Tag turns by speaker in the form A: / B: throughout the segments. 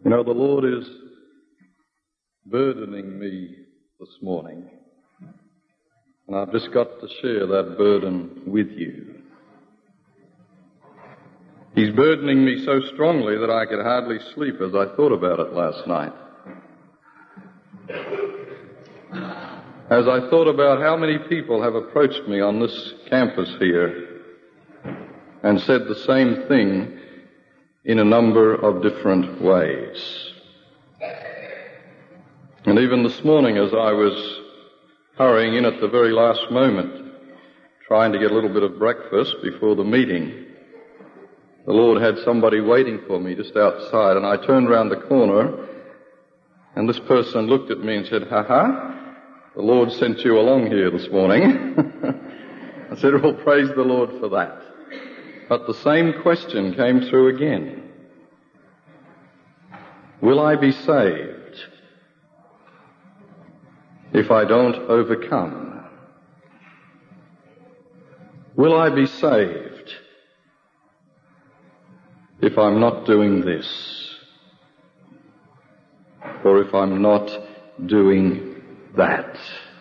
A: You know, the Lord is burdening me this morning, and I've just got to share that burden with you. He's burdening me so strongly that I could hardly sleep as I thought about it last night. As I thought about how many people have approached me on this campus here and said the same thing in a number of different ways. And even this morning, as I was hurrying in at the very last moment, trying to get a little bit of breakfast before the meeting, the Lord had somebody waiting for me just outside, and I turned round the corner, and this person looked at me and said, "Ha, the Lord sent you along here this morning." I said, "Well, praise the Lord for that." But the same question came through again. Will I be saved if I don't overcome? Will I be saved if I'm not doing this? Or if I'm not doing that?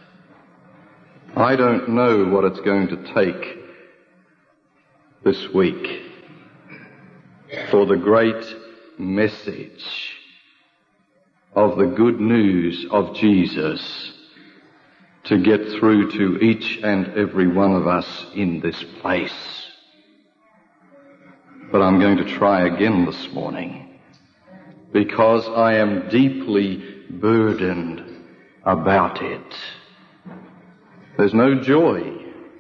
A: I don't know what it's going to take this week for the great message of the good news of Jesus to get through to each and every one of us in this place. But I'm going to try again this morning because I am deeply burdened about it. There's no joy.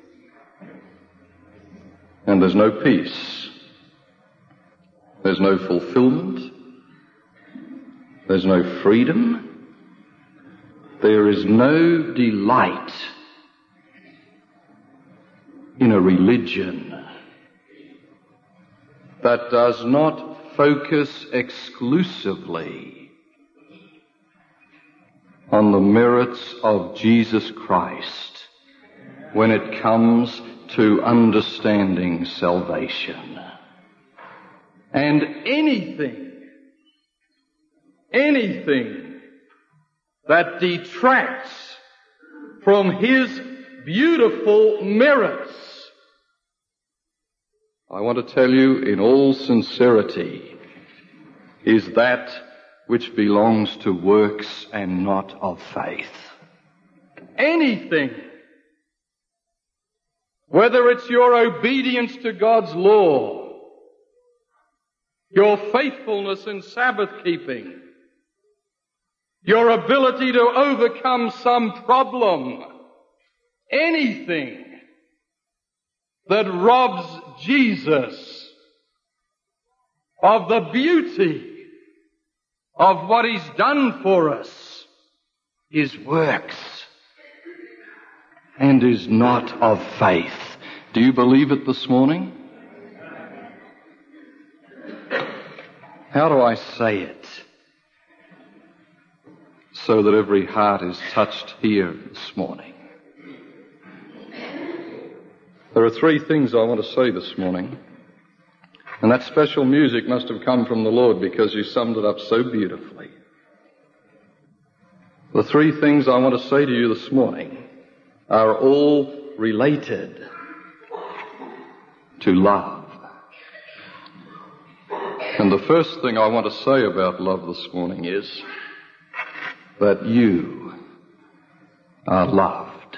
A: And there's no peace. There's no fulfillment. There's no freedom. There is no delight in a religion that does not focus exclusively on the merits of Jesus Christ when it comes to understanding salvation. And anything that detracts from His beautiful merits, I want to tell you in all sincerity, is that which belongs to works and not of faith. Anything, whether it's your obedience to God's law, your faithfulness in Sabbath keeping, your ability to overcome some problem, anything that robs Jesus of the beauty of what He's done for us is works and is not of faith. Do you believe it this morning? How do I say it so that every heart is touched here this morning? There are three things I want to say this morning, and that special music must have come from the Lord because you summed it up so beautifully. The three things I want to say to you this morning are all related to love. And the first thing I want to say about love this morning is that you are loved.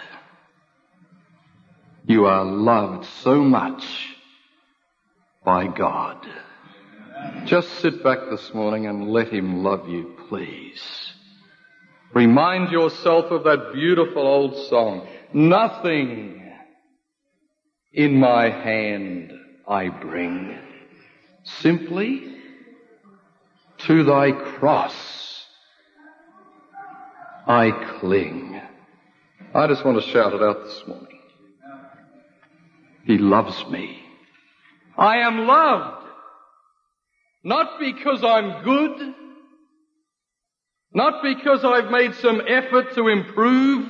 A: You are loved so much by God. Just sit back this morning and let Him love you, please. Remind yourself of that beautiful old song, "Nothing in my hand I bring, simply to thy cross I cling." I just want to shout it out this morning. He loves me. I am loved, not because I'm good, not because I've made some effort to improve,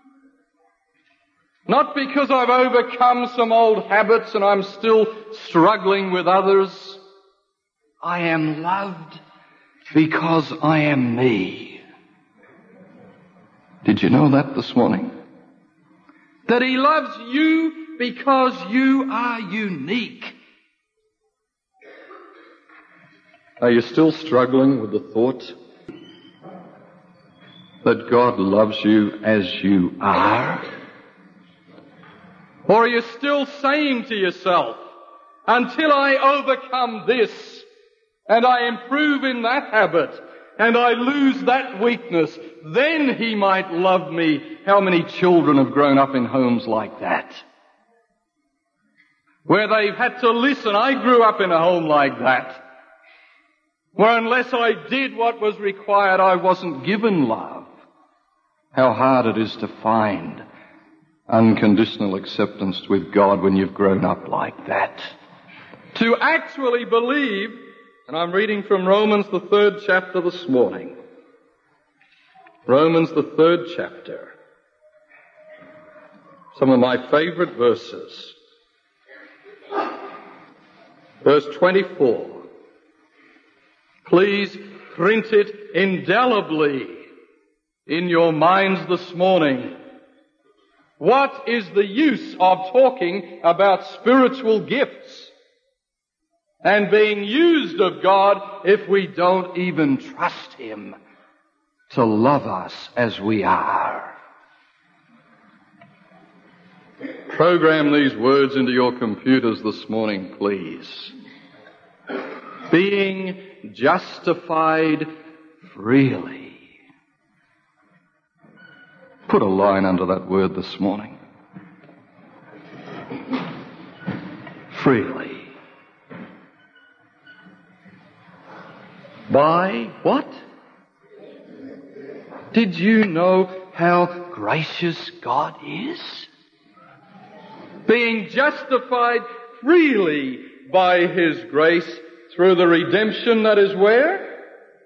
A: not because I've overcome some old habits and I'm still struggling with others. I am loved because I am me. Did you know that this morning? That he loves you because you are unique. Are you still struggling with the thought that God loves you as you are? Or are you still saying to yourself, until I overcome this, and I improve in that habit, and I lose that weakness, then he might love me? How many children have grown up in homes like that? Where they've had to listen. I grew up in a home like that, where unless I did what was required, I wasn't given love. How hard it is to find unconditional acceptance with God when you've grown up like that. To actually believe, and I'm reading from Romans the 3rd chapter this morning. Romans the 3rd chapter. Some of my favorite verses. Verse 24. Please print it indelibly in your minds this morning. What is the use of talking about spiritual gifts and being used of God if we don't even trust him to love us as we are? Program these words into your computers this morning, please. Being justified freely. Put a line under that word this morning. Freely. By what? Did you know how gracious God is? Being justified freely by his grace through the redemption that is where?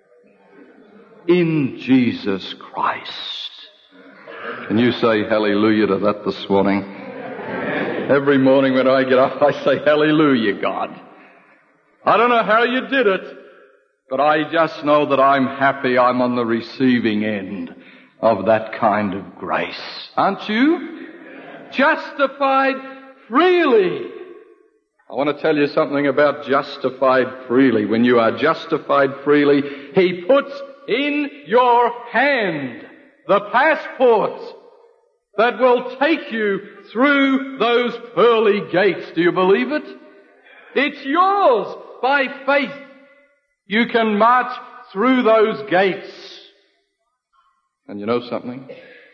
A: In Jesus Christ. Can you say hallelujah to that this morning? Every morning when I get up, I say hallelujah, God. I don't know how you did it, but I just know that I'm happy I'm on the receiving end of that kind of grace. Aren't you? Justified freely. I want to tell you something about justified freely. When you are justified freely, he puts in your hand the passport that will take you through those pearly gates. Do you believe it? It's yours by faith. You can march through those gates. And you know something?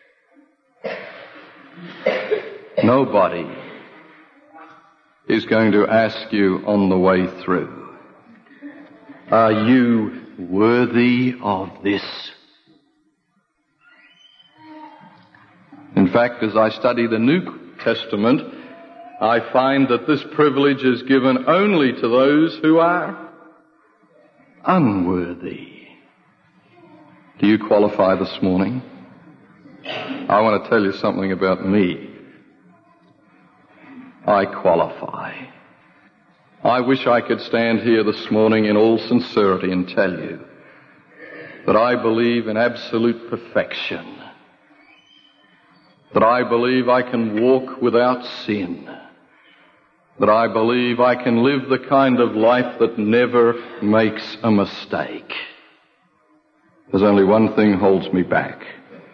A: Nobody is going to ask you on the way through, are you worthy of this? In fact, as I study the New Testament, I find that this privilege is given only to those who are unworthy. Do you qualify this morning? I want to tell you something about me. I qualify. I wish I could stand here this morning in all sincerity and tell you that I believe in absolute perfection, that I believe I can walk without sin, that I believe I can live the kind of life that never makes a mistake. There's only one thing holds me back.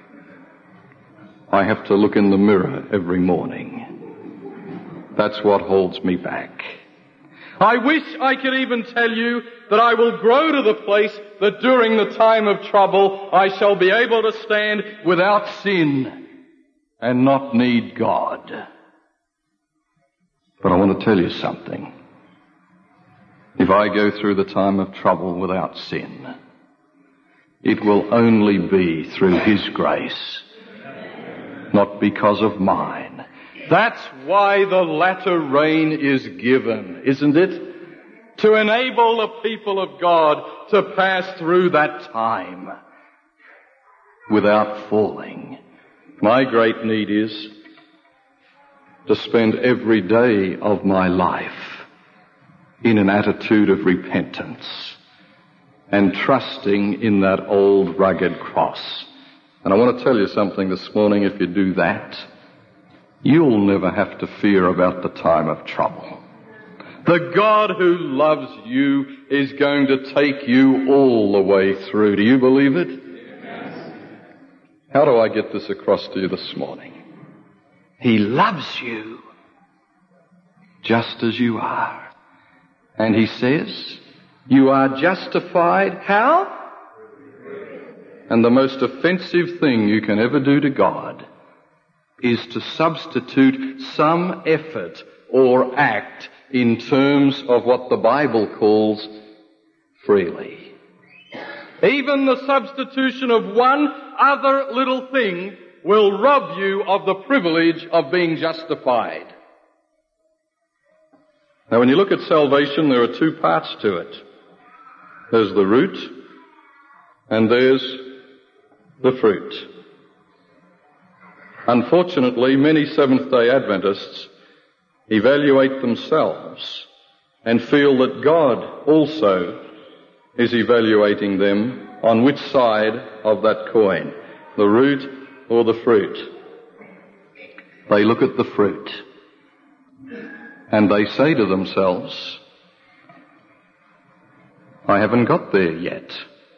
A: I have to look in the mirror every morning. That's what holds me back. I wish I could even tell you that I will grow to the place that during the time of trouble I shall be able to stand without sin and not need God. But I want to tell you something. If I go through the time of trouble without sin, it will only be through his grace, not because of mine. That's why the latter rain is given, isn't it? To enable the people of God to pass through that time without falling. My great need is to spend every day of my life in an attitude of repentance and trusting in that old rugged cross. And I want to tell you something this morning. If you do that, you'll never have to fear about the time of trouble. The God who loves you is going to take you all the way through. Do you believe it? Yes. How do I get this across to you this morning? He loves you just as you are. And he says, you are justified. How? And the most offensive thing you can ever do to God is to substitute some effort or act in terms of what the Bible calls freely. Even the substitution of one other little thing will rob you of the privilege of being justified. Now, when you look at salvation, there are two parts to it. There's the root and there's the fruit. Unfortunately, many Seventh-day Adventists evaluate themselves and feel that God also is evaluating them on which side of that coin, the root or the fruit. They look at the fruit and they say to themselves, I haven't got there yet.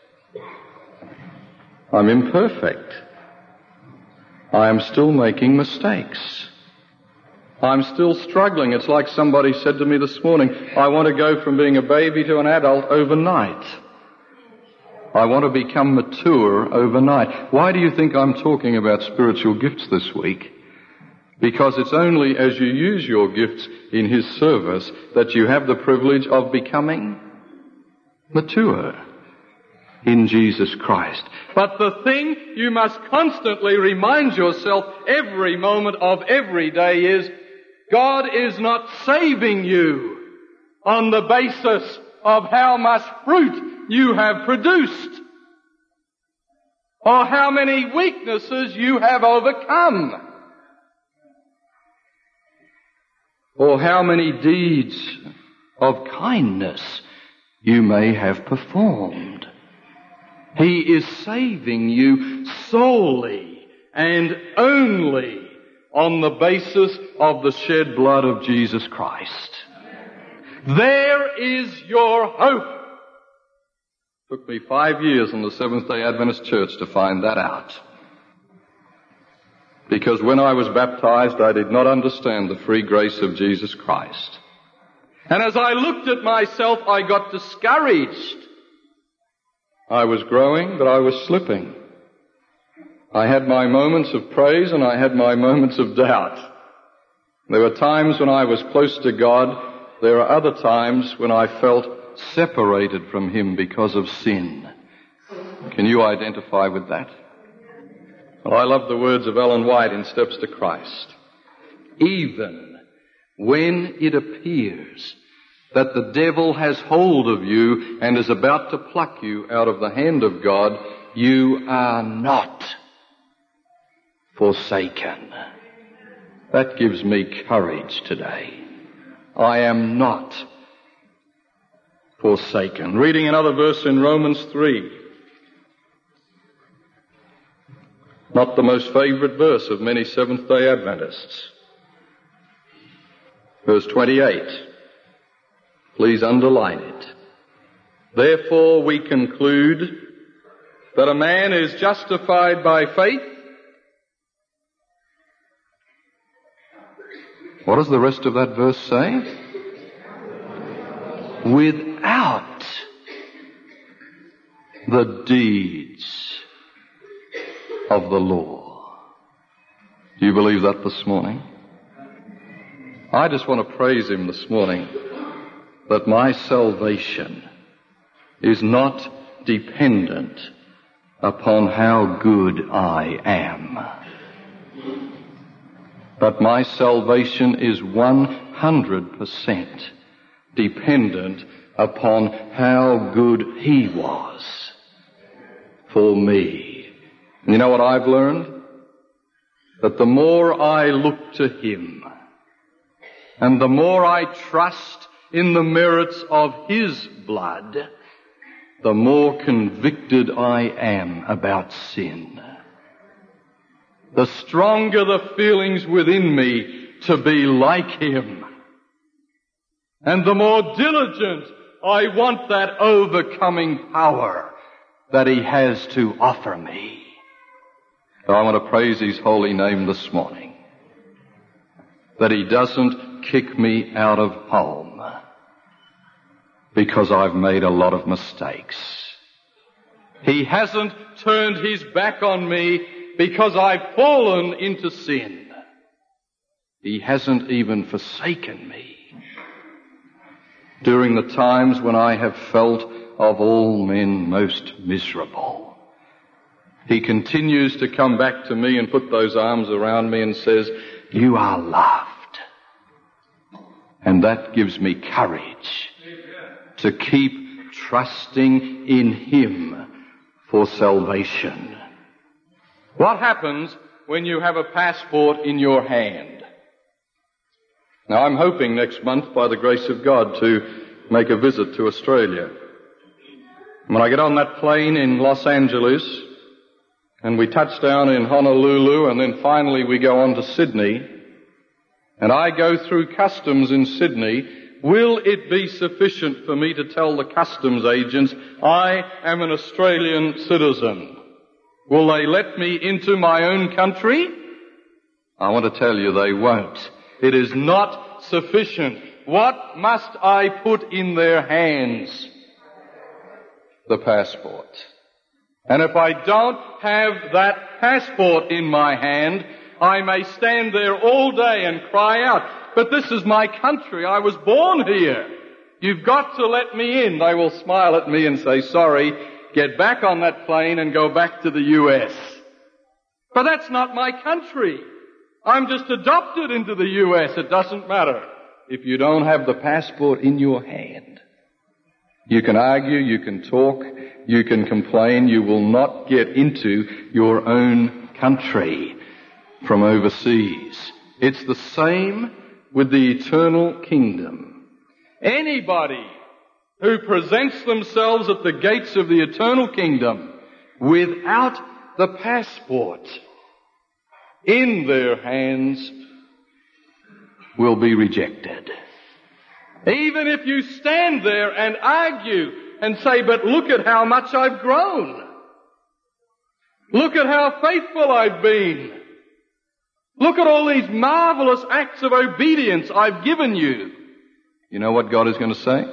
A: I'm imperfect. I am still making mistakes. I'm still struggling. It's like somebody said to me this morning, I want to go from being a baby to an adult overnight. I want to become mature overnight. Why do you think I'm talking about spiritual gifts this week? Because it's only as you use your gifts in His service that you have the privilege of becoming mature in Jesus Christ. But the thing you must constantly remind yourself every moment of every day is, God is not saving you on the basis of how much fruit you have produced or how many weaknesses you have overcome or how many deeds of kindness you may have performed. He is saving you solely and only on the basis of the shed blood of Jesus Christ. There is your hope. It took me 5 years in the Seventh-day Adventist Church to find that out. Because when I was baptized, I did not understand the free grace of Jesus Christ. And as I looked at myself, I got discouraged. I was growing, but I was slipping. I had my moments of praise and I had my moments of doubt. There were times when I was close to God. There are other times when I felt separated from Him because of sin. Can you identify with that? Well, I love the words of Ellen White in Steps to Christ. Even when it appears that the devil has hold of you and is about to pluck you out of the hand of God, you are not forsaken. That gives me courage today. I am not forsaken. Reading another verse in Romans 3. Not the most favorite verse of many Seventh-day Adventists. Verse 28. Please underline it. Therefore we conclude that a man is justified by faith. What does the rest of that verse say? Without the deeds of the law. Do you believe that this morning? I just want to praise Him this morning that my salvation is not dependent upon how good I am. But my salvation is 100% dependent upon how good He was for me. And you know what I've learned? That the more I look to Him and the more I trust in the merits of His blood the more convicted I am about sin. The stronger the feelings within me to be like him. And the more diligent I want that overcoming power that he has to offer me. So I want to praise his holy name this morning, that he doesn't kick me out of home because I've made a lot of mistakes. He hasn't turned his back on me because I've fallen into sin. He hasn't even forsaken me during the times when I have felt of all men most miserable. He continues to come back to me and put those arms around me and says, "You are loved." And that gives me courage to keep trusting in him for salvation. What happens when you have a passport in your hand? Now, I'm hoping next month, by the grace of God, to make a visit to Australia. When I get on that plane in Los Angeles, and we touch down in Honolulu, and then finally we go on to Sydney, and I go through customs in Sydney, will it be sufficient for me to tell the customs agents, I am an Australian citizen? Will they let me into my own country? I want to tell you they won't. It is not sufficient. What must I put in their hands? The passport. And if I don't have that passport in my hand, I may stand there all day and cry out, "But this is my country. I was born here. You've got to let me in." They will smile at me and say, "Sorry, get back on that plane and go back to the US." But that's not my country. I'm just adopted into the US. It doesn't matter. If you don't have the passport in your hand, you can argue, you can talk, you can complain, you will not get into your own country from overseas. It's the same with the eternal kingdom. Anybody who presents themselves at the gates of the eternal kingdom without the passport in their hands will be rejected. Even if you stand there and argue and say, "But look at how much I've grown. Look at how faithful I've been. Look at all these marvelous acts of obedience I've given you." You know what God is going to say?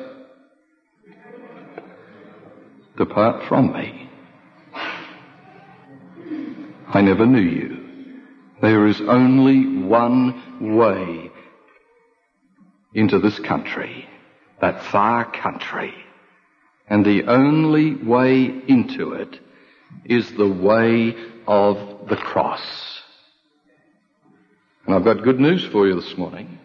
A: "Depart from me. I never knew you." There is only one way into this country, that far country. And the only way into it is the way of the cross. And I've got good news for you this morning.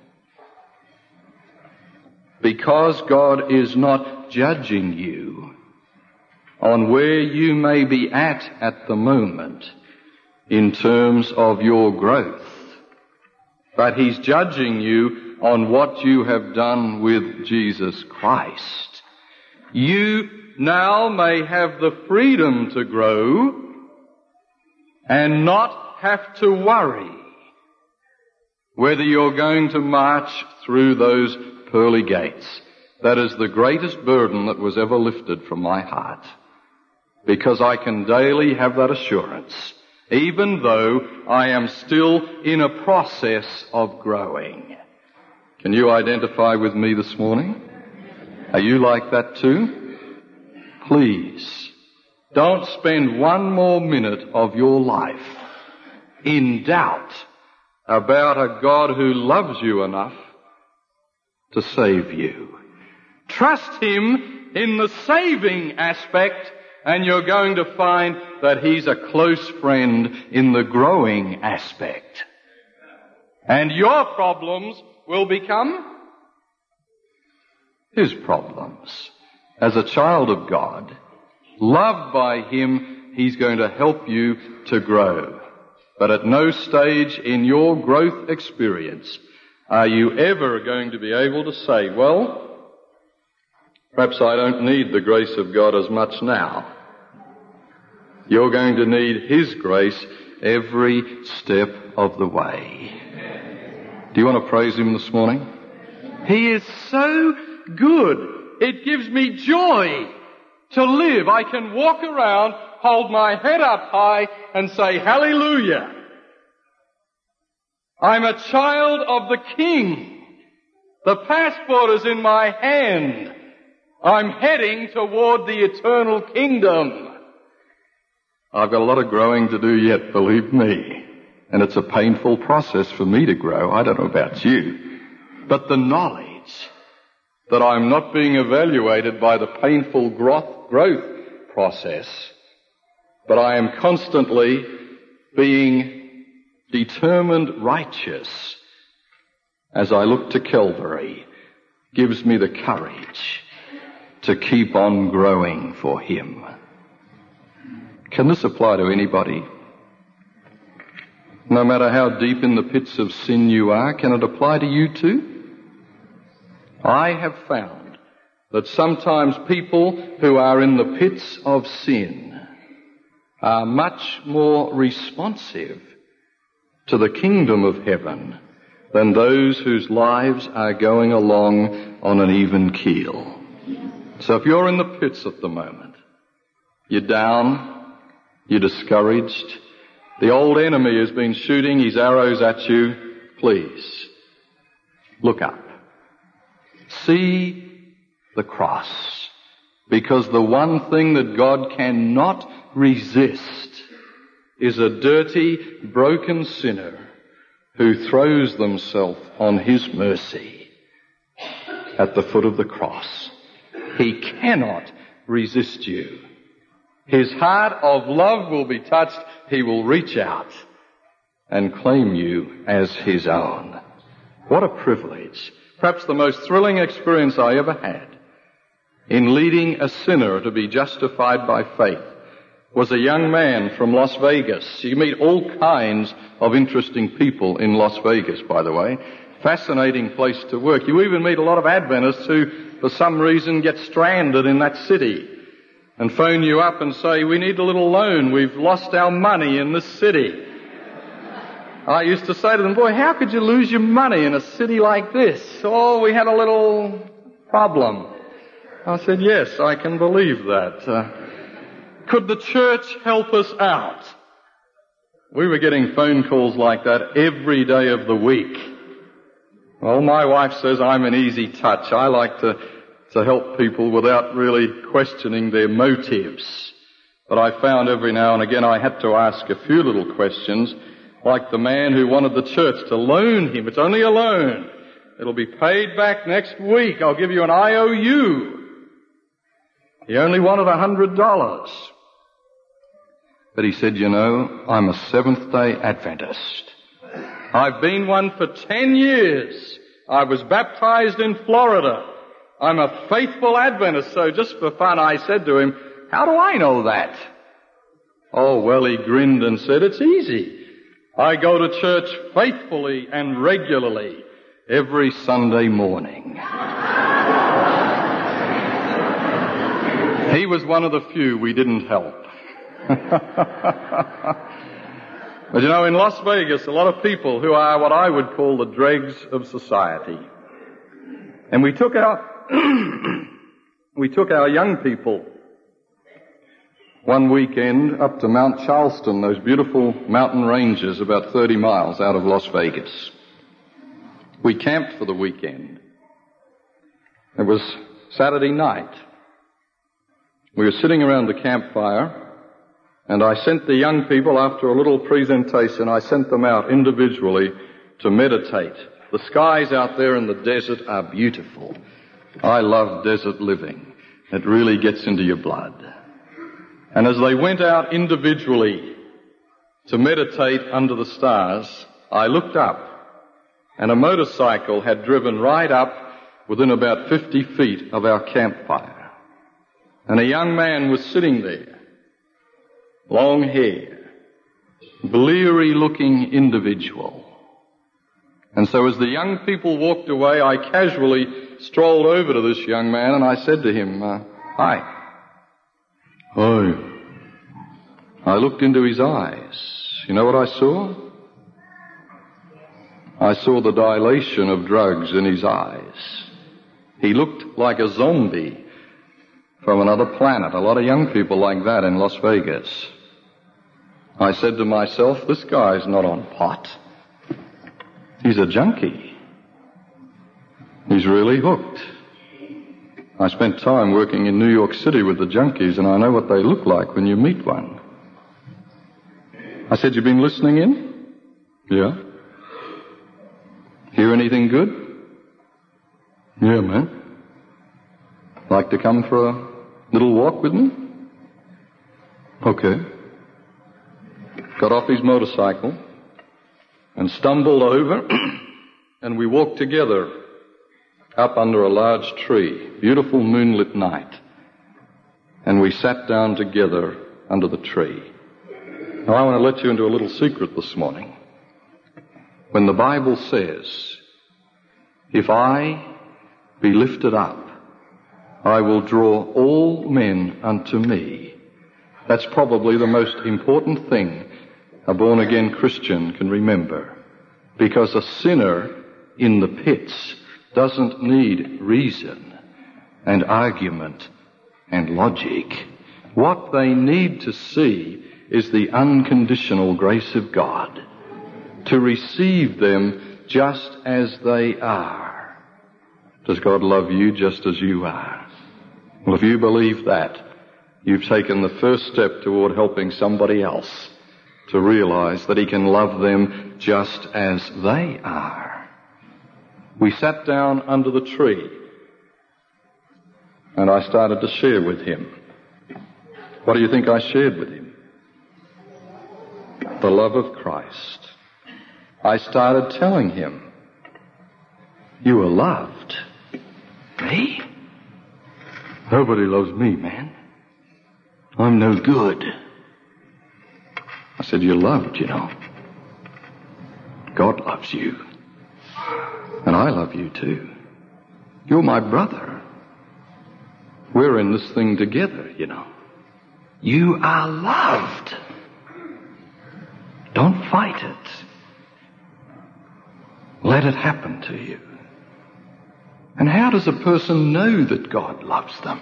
A: Because God is not judging you on where you may be at the moment in terms of your growth, but he's judging you on what you have done with Jesus Christ. You now may have the freedom to grow and not have to worry whether you're going to march through those pearly gates. That is the greatest burden that was ever lifted from my heart, because I can daily have that assurance, even though I am still in a process of growing. Can you identify with me this morning? Are you like that too? Please, don't spend one more minute of your life in doubt about a God who loves you enough to save you. Trust him in the saving aspect, and you're going to find that he's a close friend in the growing aspect. And your problems will become his problems. As a child of God, loved by him, he's going to help you to grow. But at no stage in your growth experience are you ever going to be able to say, "Well, Perhaps I don't need the grace of God as much now. You're going to need His grace every step of the way. Do you want to praise Him this morning? He is so good. It gives me joy to live. I can walk around, hold my head up high and say, hallelujah. I'm a child of the King. The passport is in my hand. I'm heading toward the eternal kingdom. I've got a lot of growing to do yet, believe me. And it's a painful process for me to grow. I don't know about you. But the knowledge that I'm not being evaluated by the painful growth process, but I am constantly being determined righteous as I look to Calvary, gives me the courage to keep on growing for Him. Can this apply to anybody? No matter how deep in the pits of sin you are, can it apply to you too? I have found that sometimes people who are in the pits of sin are much more responsive to the kingdom of heaven than those whose lives are going along on an even keel. So if you're in the pits at the moment, you're down, you're discouraged, the old enemy has been shooting his arrows at you, please, look up. See the cross, because the one thing that God cannot resist is a dirty, broken sinner who throws themselves on His mercy at the foot of the cross. He cannot resist you. His heart of love will be touched. He will reach out and claim you as His own. What a privilege. Perhaps the most thrilling experience I ever had in leading a sinner to be justified by faith was a young man from Las Vegas. You meet all kinds of interesting people in Las Vegas, by the way. Fascinating place to work. You even meet a lot of Adventists who, for some reason, get stranded in that city and phone you up and say, we need a little loan. We've lost our money in this city. I used to say to them, boy, how could you lose your money in a city like this? Oh, we had a little problem. I said, yes, I can believe that. Could the church help us out? We were getting phone calls like that every day of the week. Well, my wife says I'm an easy touch. I like to help people without really questioning their motives. But I found every now and again I had to ask a few little questions, like the man who wanted the church to loan him. It's only a loan. It'll be paid back next week. I'll give you an IOU. He only wanted $100. But he said, you know, I'm a Seventh-day Adventist. I've been one for 10 years. I was baptized in Florida. I'm a faithful Adventist. So just for fun, I said to him, how do I know that? Oh, well, he grinned and said, it's easy. I go to church faithfully and regularly every Sunday morning. He was one of the few we didn't help. But you know, in Las Vegas, a lot of people who are what I would call the dregs of society. And we took our young people one weekend up to Mount Charleston, those beautiful mountain ranges about 30 miles out of Las Vegas. We camped for the weekend. It was Saturday night. We were sitting around the campfire, and I sent the young people, after a little presentation, I sent them out individually to meditate. The skies out there in the desert are beautiful. I love desert living. It really gets into your blood. And as they went out individually to meditate under the stars, I looked up, and a motorcycle had driven right up within about 50 feet of our campfire. And a young man was sitting there, long hair, bleary-looking individual, And so as the young people walked away, I casually strolled over to this young man and I said to him, hi. Hi. I looked into his eyes. You know what I saw? I saw the dilation of drugs in his eyes. He looked like a zombie from another planet. A lot of young people like that in Las Vegas. I said to myself, this guy's not on pot. He's a junkie. He's really hooked. I spent time working in New York City with the junkies, and I know what they look like when you meet one. I said, you been listening in? Yeah. Hear anything good? Yeah, man. Like to come for a little walk with me? Okay. Got off his motorcycle and stumbled over, and we walked together up under a large tree, beautiful moonlit night, and we sat down together under the tree. Now I want to let you into a little secret this morning. When the Bible says, if I be lifted up, I will draw all men unto me, that's probably the most important thing a born-again Christian can remember, because a sinner in the pits doesn't need reason and argument and logic. What they need to see is the unconditional grace of God, to receive them just as they are. Does God love you just as you are? Well, if you believe that, you've taken the first step toward helping somebody else to realize that he can love them just as they are. We sat down under the tree, and I started to share with him. What do you think I shared with him? The love of Christ. I started telling him, you are loved. Me? Nobody loves me, man. I'm no good. I said, you're loved, you know. God loves you. And I love you too. You're my brother. We're in this thing together, you know. You are loved. Don't fight it. Let it happen to you. And how does a person know that God loves them?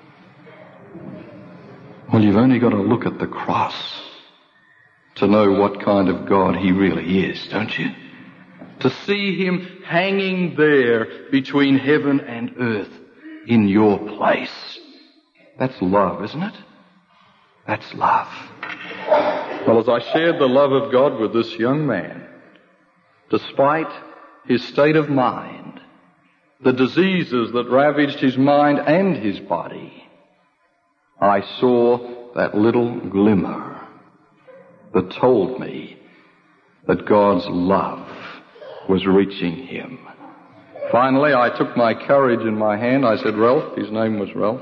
A: Well, you've only got to look at the cross to know what kind of God he really is, don't you? To see him hanging there between heaven and earth in your place. That's love, isn't it? That's love. Well, as I shared the love of God with this young man, despite his state of mind, the diseases that ravaged his mind and his body, I saw that little glimmer that told me that God's love was reaching him. Finally, I took my courage in my hand. I said, Ralph, his name was Ralph,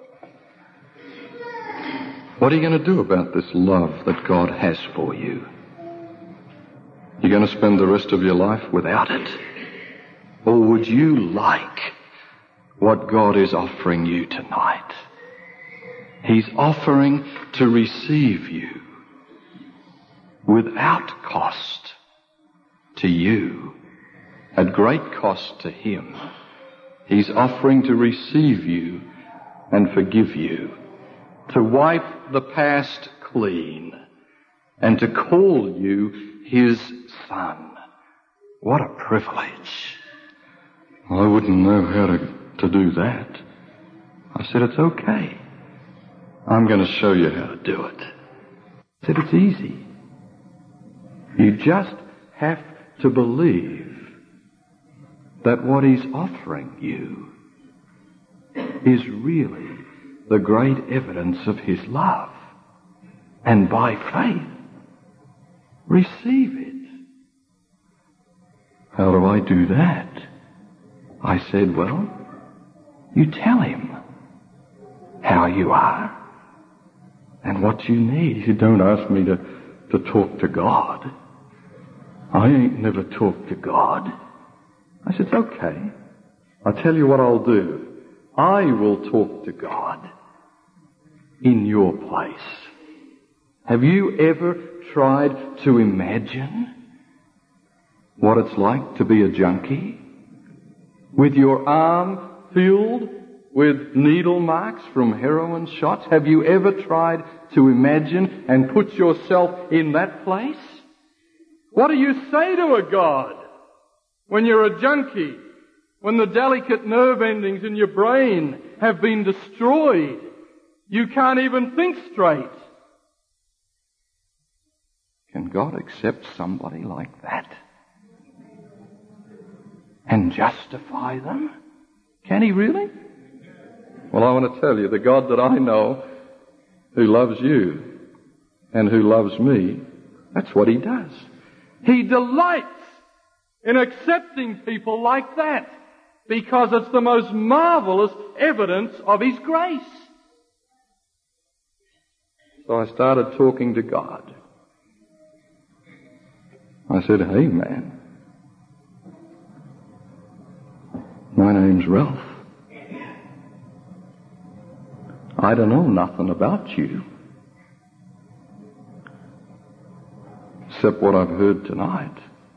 A: what are you going to do about this love that God has for you? You're going to spend the rest of your life without it? Or would you like what God is offering you tonight? He's offering to receive you without cost to you, at great cost to him. He's offering to receive you and forgive you, to wipe the past clean, and to call you his son. What a privilege. I wouldn't know how to do that. I said, it's okay. I'm going to show you how to do it. I said, it's easy. You just have to believe that what he's offering you is really the great evidence of his love. And by faith, receive it. How do I do that? I said, well, you tell him how you are and what you need. He said, don't ask me to talk to God. I ain't never talked to God. I said, okay. I'll tell you what I'll do. I will talk to God in your place. Have you ever tried to imagine what it's like to be a junkie? With your arm filled with needle marks from heroin shots? Have you ever tried to imagine and put yourself in that place? What do you say to a God when you're a junkie? When the delicate nerve endings in your brain have been destroyed? You can't even think straight. Can God accept somebody like that? And justify them? Can He really? Well, I want to tell you, the God that I know, who loves you and who loves me, that's what He does. He delights in accepting people like that because it's the most marvelous evidence of His grace. So I started talking to God. I said, hey man, my name's Ralph. I don't know nothing about you, except what I've heard tonight.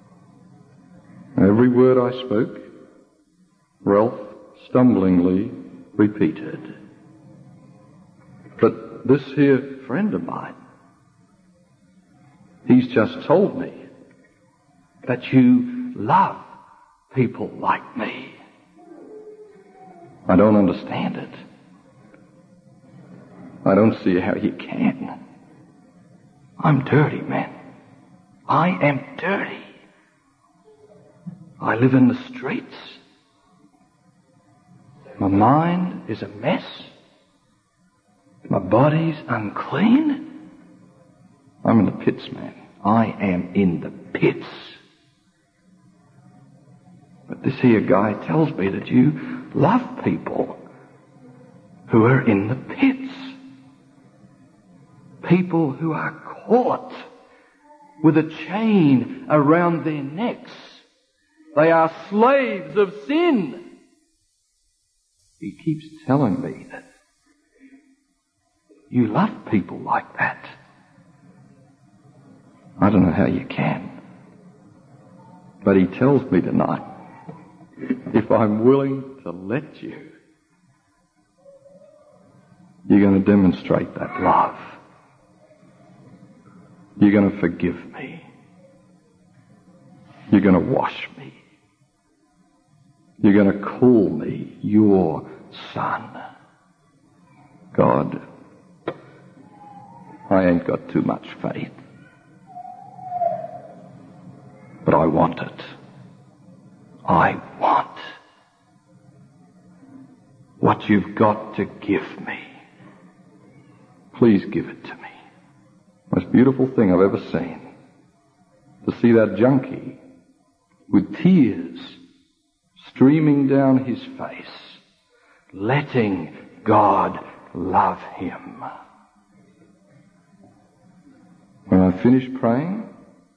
A: Every word I spoke, Ralph stumblingly repeated. But this here friend of mine, he's just told me that you love people like me. I don't understand it. I don't see how you can. I'm dirty, man. I am dirty. I live in the streets. My mind is a mess. My body's unclean. I'm in the pits, man. I am in the pits. But this here guy tells me that you love people who are in the pits. People who are caught with a chain around their necks. They are slaves of sin. He keeps telling me that you love people like that. I don't know how you can. But he tells me tonight, if I'm willing to let you, you're going to demonstrate that love. You're going to forgive me. You're going to wash me. You're going to call me your son. God, I ain't got too much faith, but I want it. I want what you've got to give me. Please give it to me. Most beautiful thing I've ever seen. To see that junkie with tears streaming down his face, letting God love him. When I finished praying,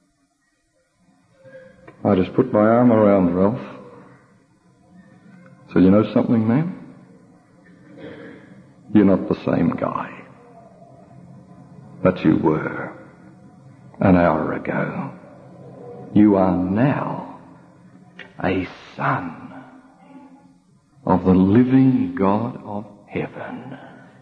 A: I just put my arm around Ralph. So you know something, man? You're not the same guy that you were an hour ago. You are now a son of the living God of heaven.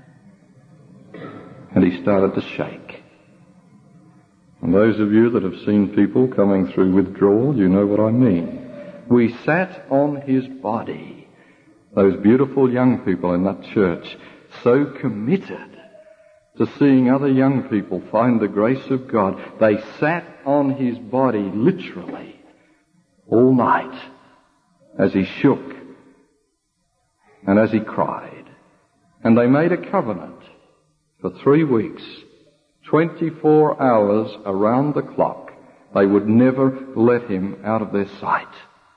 A: And he started to shake. And those of you that have seen people coming through withdrawal, you know what I mean. We sat on his body, those beautiful young people in that church, so committed to seeing other young people find the grace of God. They sat on his body literally all night as he shook and as he cried. And they made a covenant for 3 weeks, 24 hours around the clock. They would never let him out of their sight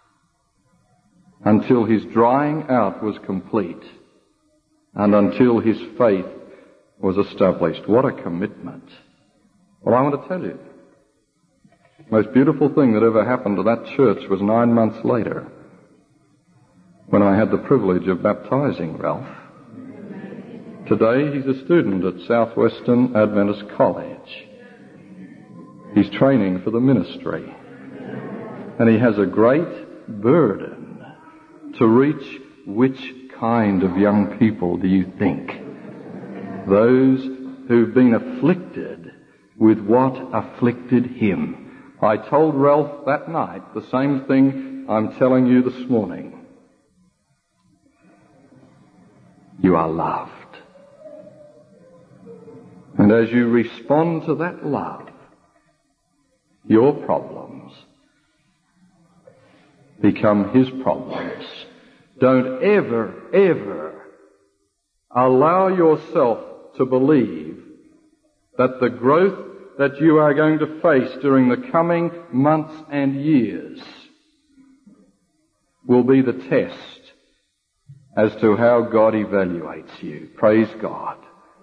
A: until his drying out was complete and until his faith was established. What a commitment. Well, I want to tell you, the most beautiful thing that ever happened to that church was 9 months later. when I had the privilege of baptizing Ralph. Today he's a student at Southwestern Adventist College. He's training for the ministry. And he has a great burden to reach which kind of young people do you think? Those who've been afflicted with what afflicted him. I told Ralph that night the same thing I'm telling you this morning. You are loved. And as you respond to that love, your problems become his problems. Don't ever allow yourself to believe that the growth that you are going to face during the coming months and years will be the test as to how God evaluates you. Praise God.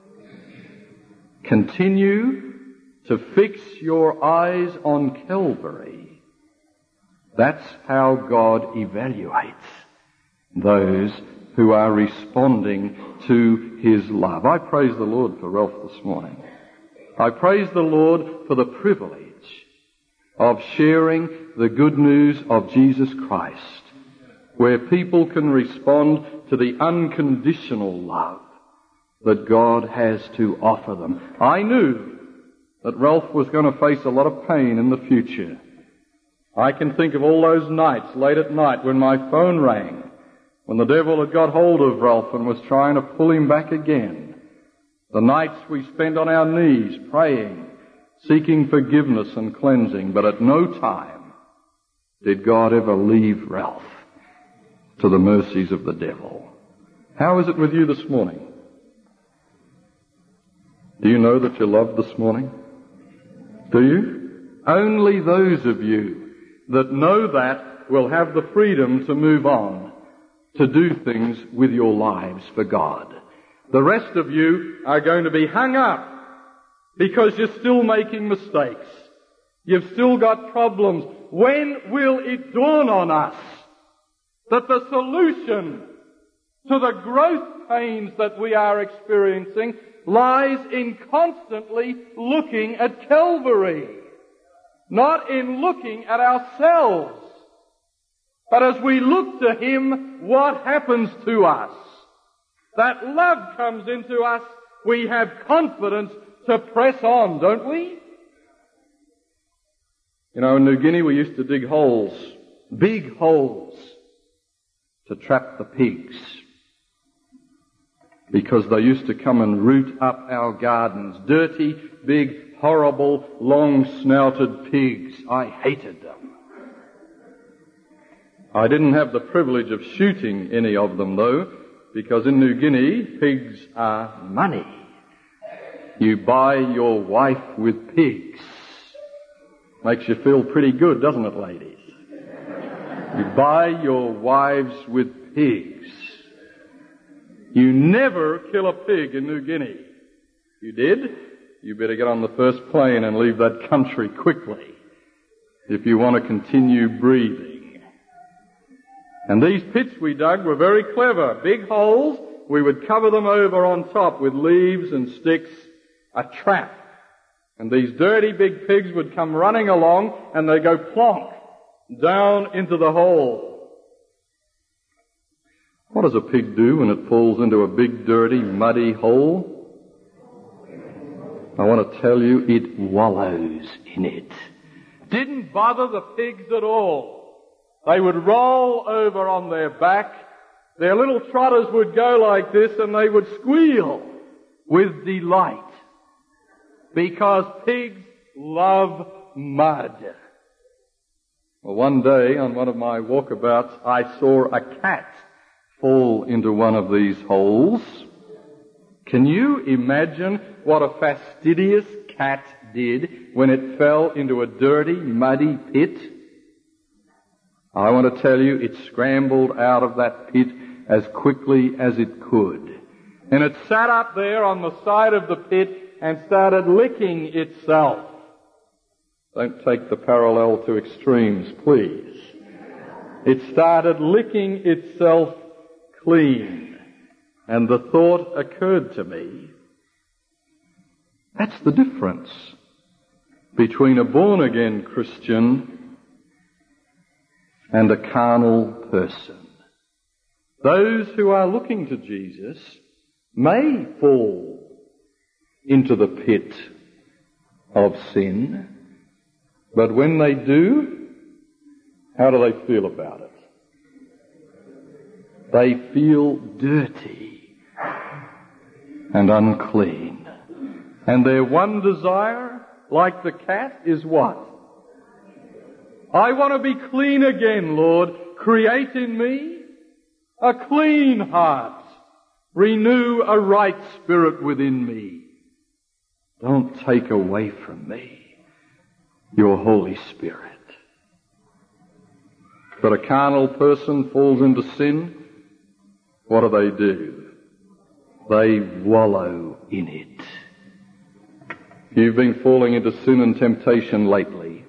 A: Continue to fix your eyes on Calvary. That's how God evaluates those who are responding to his love. I praise the Lord for Ralph this morning. I praise the Lord for the privilege of sharing the good news of Jesus Christ, where people can respond to the unconditional love that God has to offer them. I knew that Ralph was going to face a lot of pain in the future. I can think of all those nights, late at night, when my phone rang, when the devil had got hold of Ralph and was trying to pull him back again. The nights we spent on our knees praying, seeking forgiveness and cleansing, but at no time did God ever leave Ralph to the mercies of the devil. How is it with you this morning? Do you know that you're loved this morning? Do you? Only those of you that know that will have the freedom to move on, to do things with your lives for God. The rest of you are going to be hung up because you're still making mistakes. You've still got problems. When will it dawn on us that the solution to the growth pains that we are experiencing lies in constantly looking at Calvary, not in looking at ourselves? But as we look to him, what happens to us? That love comes into us. We have confidence to press on, don't we? You know, in New Guinea we used to dig holes, big holes, to trap the pigs, because they used to come and root up our gardens. Dirty, big, horrible, long-snouted pigs. I hated them. I didn't have the privilege of shooting any of them, though, because in New Guinea, pigs are money. You buy your wife with pigs. Makes you feel pretty good, doesn't it, ladies? You buy your wives with pigs. You never kill a pig in New Guinea. You did? You better get on the first plane and leave that country quickly if you want to continue breathing. And these pits we dug were very clever. Big holes, we would cover them over on top with leaves and sticks, a trap. And these dirty big pigs would come running along and they go plonk down into the hole. What does a pig do when it falls into a big, dirty, muddy hole? I want to tell you, it wallows in it. Didn't bother the pigs at all. They would roll over on their back. Their little trotters would go like this and they would squeal with delight, because pigs love mud. Well, one day on one of my walkabouts, I saw a cat fall into one of these holes. Can you imagine what a fastidious cat did when it fell into a dirty, muddy pit? I want to tell you, it scrambled out of that pit as quickly as it could. And it sat up there on the side of the pit and started licking itself. Don't take the parallel to extremes, please. It started licking itself clean. And the thought occurred to me, that's the difference between a born-again Christian and a carnal person. Those who are looking to Jesus may fall into the pit of sin, but when they do, how do they feel about it? They feel dirty and unclean. And their one desire, like the cat, is what? I want to be clean again, Lord. Create in me a clean heart. Renew a right spirit within me. Don't take away from me your Holy Spirit. But a carnal person falls into sin. What do? They wallow in it. You've been falling into sin and temptation lately,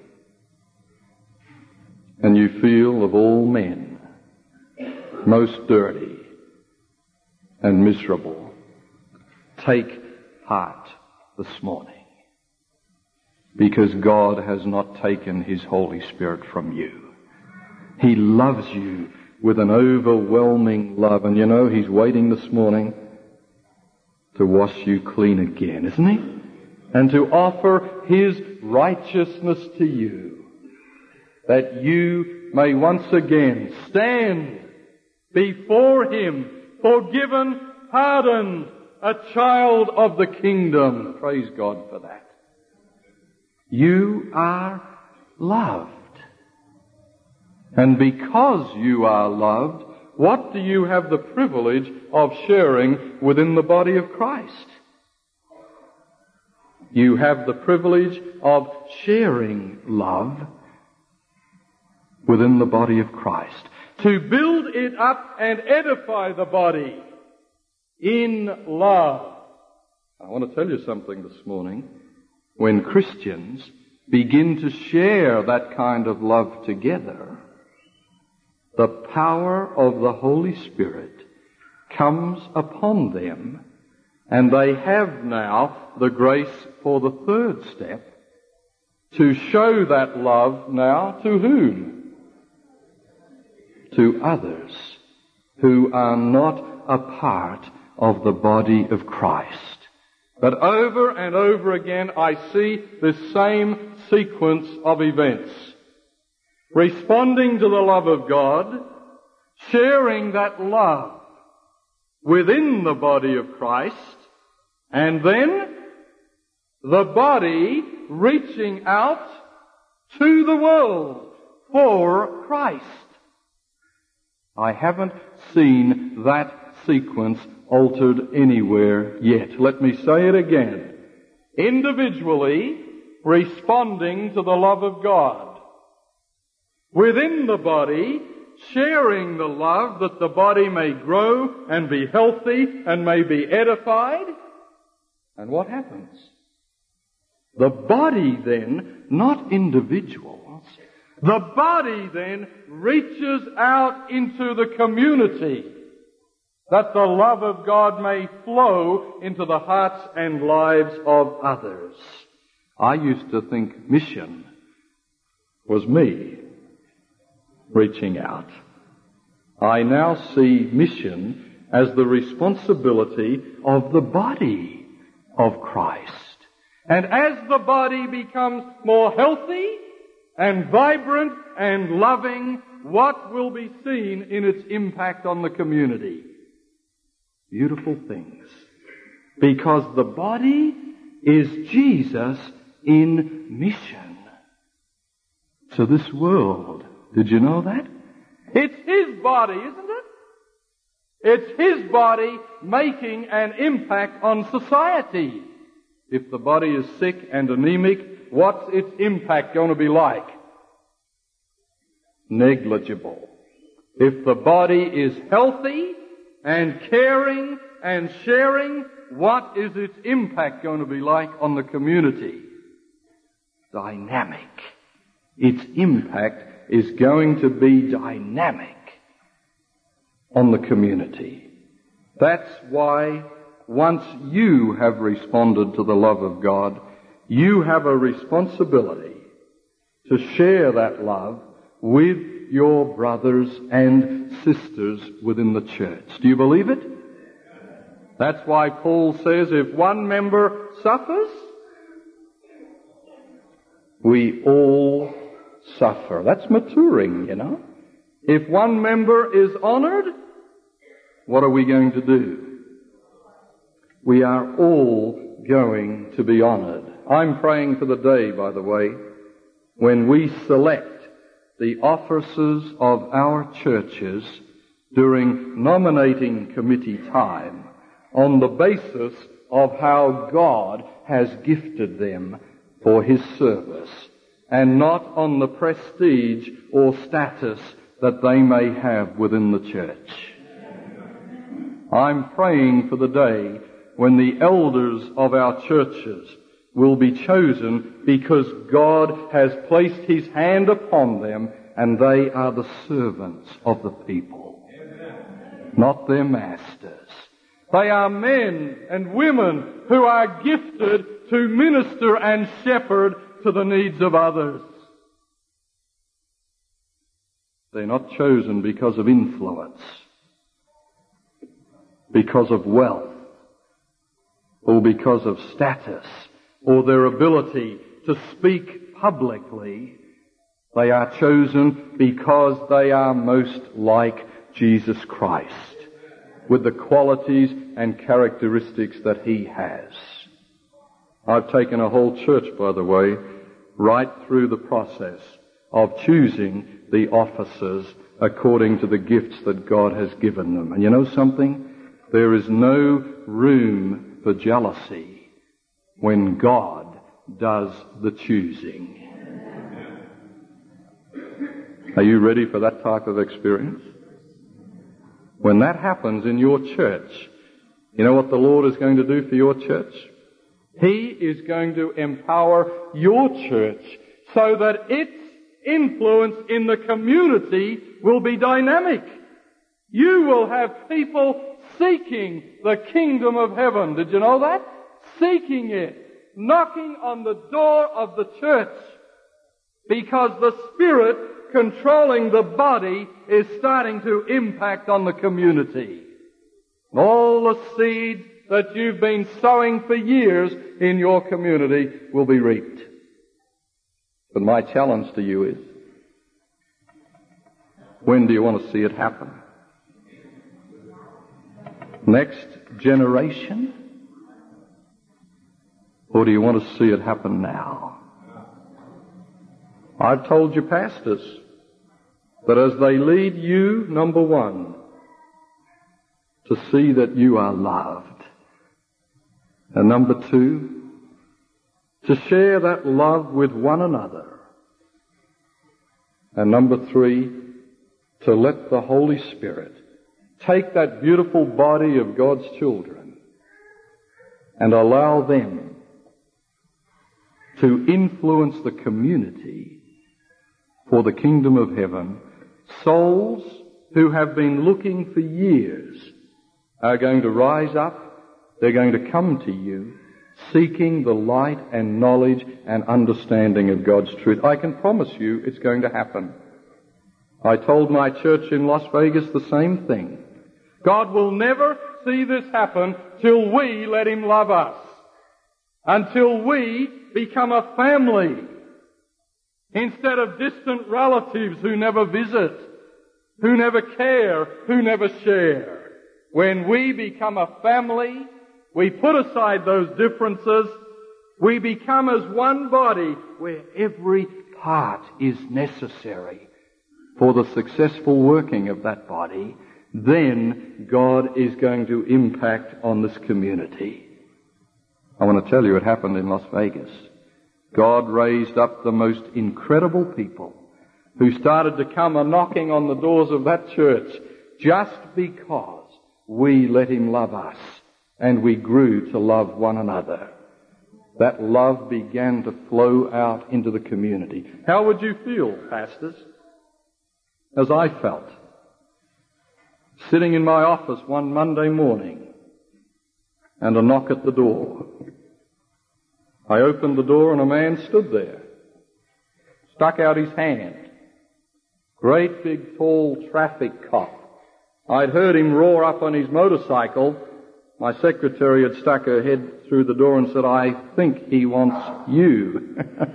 A: and you feel of all men most dirty and miserable. Take heart this morning, because God has not taken His Holy Spirit from you. He loves you with an overwhelming love, and you know He's waiting this morning to wash you clean again, isn't He? And to offer His righteousness to you, that you may once again stand before Him, forgiven, pardoned, a child of the kingdom. Praise God for that. You are loved. And because you are loved, what do you have the privilege of sharing within the body of Christ? You have the privilege of sharing love within the body of Christ. To build it up and edify the body in love. I want to tell you something this morning. When Christians begin to share that kind of love together, the power of the Holy Spirit comes upon them, and they have now the grace for the third step, to show that love now to whom? To others who are not a part of the body of Christ. But over and over again I see this same sequence of events. Responding to the love of God, sharing that love within the body of Christ, and then the body reaching out to the world for Christ. I haven't seen that sequence altered anywhere yet. Let me say it again. Individually responding to the love of God. Within the body, sharing the love that the body may grow and be healthy and may be edified. And what happens? The body then, not individuals, the body then reaches out into the community, that the love of God may flow into the hearts and lives of others. I used to think mission was me reaching out. I now see mission as the responsibility of the body of Christ. And as the body becomes more healthy and vibrant and loving, what will be seen in its impact on the community? Beautiful things. Because the body is Jesus in mission to this world. Did you know that? It's His body, isn't it? It's His body making an impact on society. If the body is sick and anemic, what's its impact going to be like? Negligible. If the body is healthy and caring and sharing, what is its impact going to be like on the community? Dynamic. Its impact is going to be dynamic on the community. That's why once you have responded to the love of God, you have a responsibility to share that love with your brothers and sisters within the church. Do you believe it? That's why Paul says if one member suffers, we all suffer. That's maturing, you know. If one member is honored, what are we going to do? We are all going to be honored. I'm praying for the day, by the way, when we select the officers of our churches during nominating committee time on the basis of how God has gifted them for His service, and not on the prestige or status that they may have within the church. I'm praying for the day when the elders of our churches will be chosen because God has placed His hand upon them and they are the servants of the people, not their masters. They are men and women who are gifted to minister and shepherd to the needs of others. They're not chosen because of influence, because of wealth, or because of status, or their ability to speak publicly. They are chosen because they are most like Jesus Christ, with the qualities and characteristics that He has. I've taken a whole church, by the way, right through the process of choosing the officers according to the gifts that God has given them. And you know something? There is no room for jealousy when God does the choosing. Are you ready for that type of experience? When that happens in your church, you know what the Lord is going to do for your church? He is going to empower your church so that its influence in the community will be dynamic. You will have people seeking the kingdom of heaven. Did you know that? Seeking it. Knocking on the door of the church. Because the Spirit controlling the body is starting to impact on the community. All the seeds that you've been sowing for years in your community will be reaped. But my challenge to you is, when do you want to see it happen? Next generation? Or do you want to see it happen now? I've told you, pastors, that as they lead you, number one, to see that you are loved. And number two, to share that love with one another. And number three, to let the Holy Spirit take that beautiful body of God's children and allow them to influence the community for the kingdom of heaven. Souls who have been looking for years are going to rise up. They're going to come to you seeking the light and knowledge and understanding of God's truth. I can promise you it's going to happen. I told my church in Las Vegas the same thing. God will never see this happen till we let Him love us. Until we become a family instead of distant relatives who never visit, who never care, who never share. When we become a family, we put aside those differences. We become as one body where every part is necessary for the successful working of that body. Then God is going to impact on this community. I want to tell you it happened in Las Vegas. God raised up the most incredible people who started to come a-knocking on the doors of that church just because we let Him love us and we grew to love one another. That love began to flow out into the community. How would you feel, pastors, as I felt. Sitting in my office one Monday morning, and a knock at the door. I opened the door and a man stood there, stuck out his hand. Great big tall traffic cop. I'd heard him roar up on his motorcycle. My secretary had stuck her head through the door and said, "I think he wants you."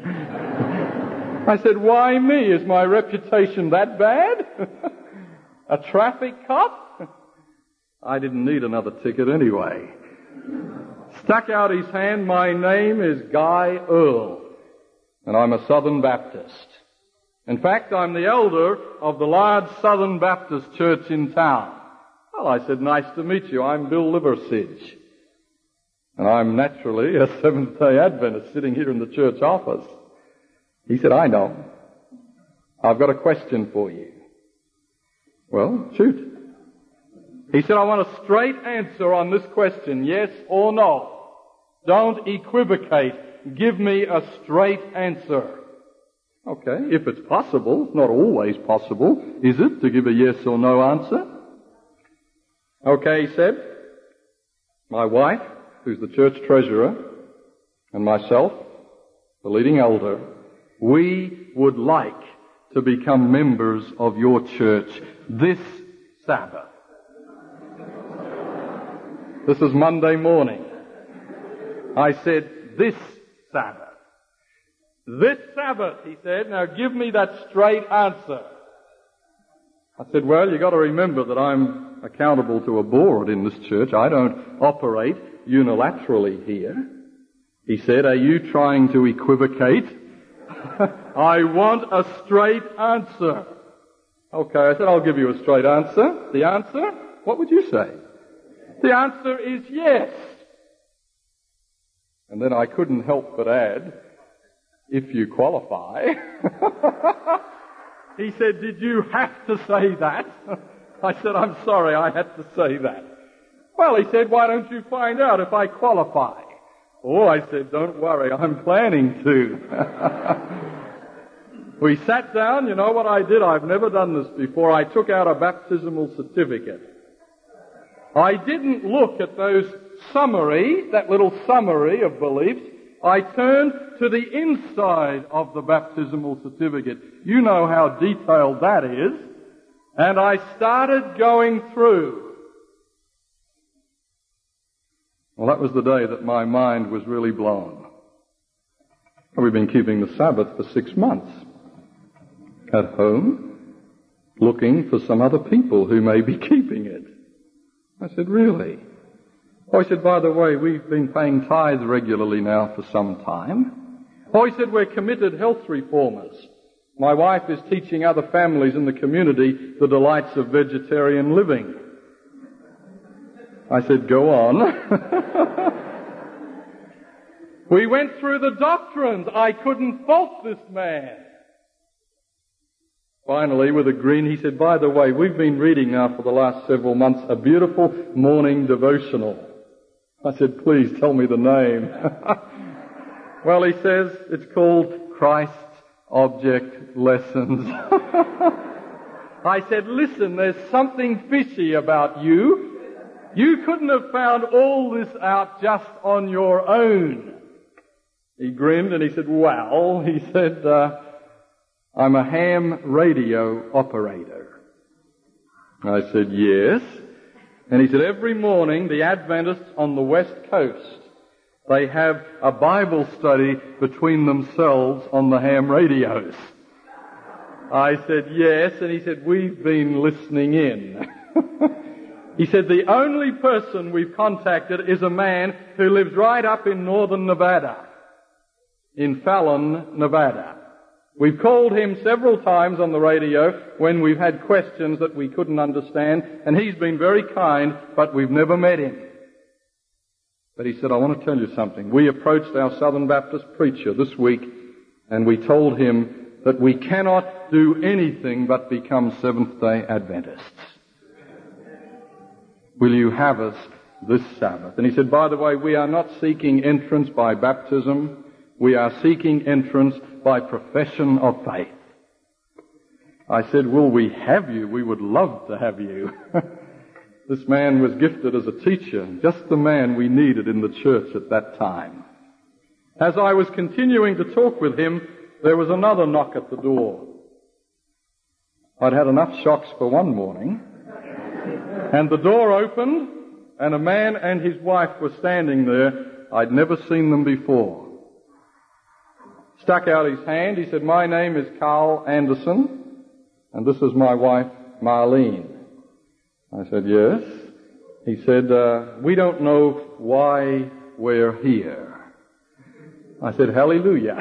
A: I said, "Why me? Is my reputation that bad? A traffic cop?" I didn't need another ticket anyway. Stuck out his hand, "My name is Guy Earle, and I'm a Southern Baptist. In fact, I'm the elder of the large Southern Baptist church in town." Well, I said, "Nice to meet you. I'm Bill Liversidge. And I'm naturally a Seventh-day Adventist sitting here in the church office." He said, "I know. I've got a question for you." "Well, shoot." He said, "I want a straight answer on this question, yes or no. Don't equivocate. Give me a straight answer." Okay, if it's possible, not always possible, is it, to give a yes or no answer? Okay, he said, "My wife, who's the church treasurer, and myself, the leading elder, we would like to become members of your church this Sabbath." This is Monday morning. I said, "This Sabbath." "This Sabbath," he said. "Now give me that straight answer." I said, "Well, you got to remember that I'm accountable to a board in this church. I don't operate unilaterally here." He said, "Are you trying to equivocate?" "I want a straight answer." Okay, I said, "I'll give you a straight answer." "The answer? What would you say?" "The answer is yes." And then I couldn't help but add, "if you qualify." He said, "Did you have to say that?" I said, "I'm sorry, I had to say that." "Well," he said, "why don't you find out if I qualify?" "Oh," I said, "don't worry, I'm planning to." We sat down. You know what I did? I've never done this before. I took out a baptismal certificate. I didn't look at that little summary of beliefs. I turned to the inside of the baptismal certificate. You know how detailed that is. And I started going through. Well, that was the day that my mind was really blown. We've been keeping the Sabbath for 6 months. At home, looking for some other people who may be keeping it. I said, "Really?" Oh, he said, "By the way, we've been paying tithe regularly now for some time." Oh, he said, "We're committed health reformers. My wife is teaching other families in the community the delights of vegetarian living." I said, "Go on." We went through the doctrines. I couldn't fault this man. Finally, with a grin, he said, "By the way, we've been reading now for the last several months a beautiful morning devotional." I said, "Please tell me the name." Well, he says it's called Christ's Object Lessons. I said, "Listen, there's something fishy about you. You couldn't have found all this out just on your own." He grinned and he said, "Well," he said, "I'm a ham radio operator." I said, "Yes." And he said, "Every morning the Adventists on the West Coast, they have a Bible study between themselves on the ham radios." I said, "Yes." And he said, "We've been listening in." He said, "The only person we've contacted is a man who lives right up in northern Nevada, in Fallon, Nevada. We've called him several times on the radio when we've had questions that we couldn't understand, and he's been very kind, but we've never met him." But he said, "I want to tell you something. We approached our Southern Baptist preacher this week, and we told him that we cannot do anything but become Seventh-day Adventists. Will you have us this Sabbath?" And he said, "By the way, we are not seeking entrance by baptism. We are seeking entrance by profession of faith." I said, will we have you? We would love to have you. This man was gifted as a teacher, just the man we needed in the church at that time. As I was continuing to talk with him, there was another knock at the door. I'd had enough shocks for one morning, and the door opened, and a man and his wife were standing there. I'd never seen them before. Stuck out his hand. He said, my name is Carl Anderson, and this is my wife, Marlene. I said, yes. He said, we don't know why we're here. I said, hallelujah.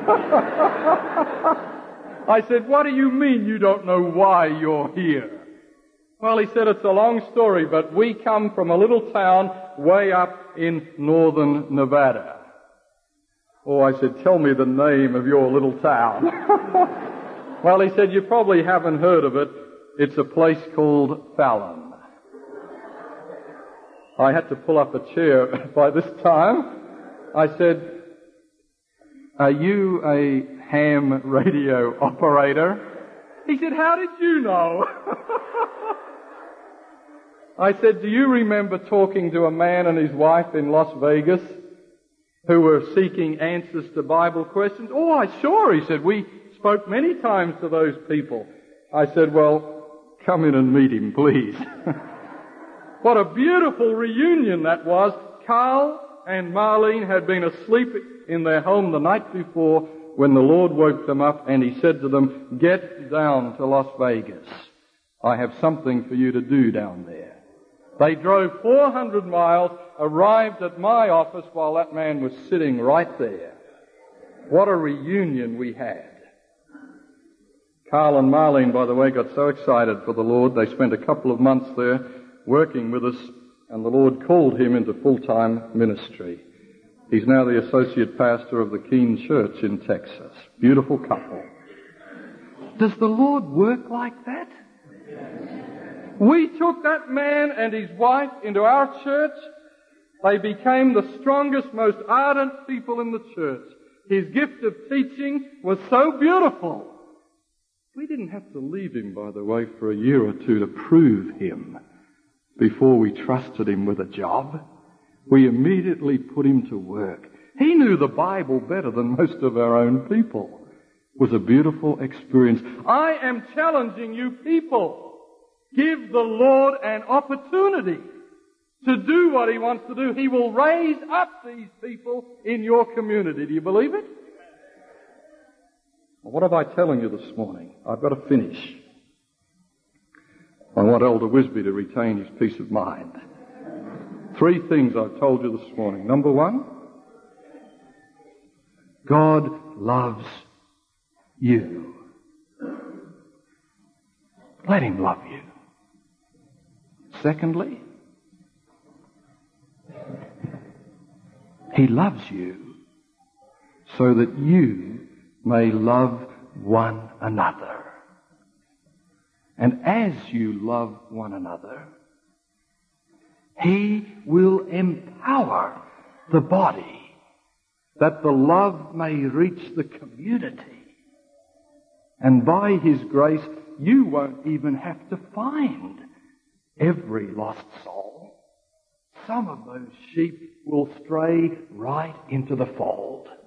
A: I said, what do you mean you don't know why you're here? Well, he said, it's a long story, but we come from a little town way up in northern Nevada. Oh, I said, tell me the name of your little town. Well, he said, you probably haven't heard of it. It's a place called Fallon. I had to pull up a chair by this time. I said, are you a ham radio operator? He said, how did you know? I said, do you remember talking to a man and his wife in Las Vegas who were seeking answers to Bible questions? Oh, sure, he said. We spoke many times to those people. I said, well, come in and meet him, please. What a beautiful reunion that was. Carl and Marlene had been asleep in their home the night before when the Lord woke them up, and he said to them, get down to Las Vegas. I have something for you to do down there. They drove 400 miles, arrived at my office while that man was sitting right there. What a reunion we had. Carl and Marlene, by the way, got so excited for the Lord, they spent a couple of months there working with us, and the Lord called him into full-time ministry. He's now the associate pastor of the Keene Church in Texas. Beautiful couple. Does the Lord work like that? We took that man and his wife into our church. They became the strongest, most ardent people in the church. His gift of teaching was so beautiful. We didn't have to leave him, by the way, for a year or two to prove him before we trusted him with a job. We immediately put him to work. He knew the Bible better than most of our own people. It was a beautiful experience. I am challenging you people. Give the Lord an opportunity to do what he wants to do. He will raise up these people in your community. Do you believe it? Well, what am I telling you this morning? I've got to finish. I want Elder Wisby to retain his peace of mind. 3 things I've told you this morning. Number 1, God loves you. Let him love you. Secondly, he loves you so that you may love one another. And as you love one another, he will empower the body that the love may reach the community. And by his grace, you won't even have to find every lost soul. Some of those sheep will stray right into the fold.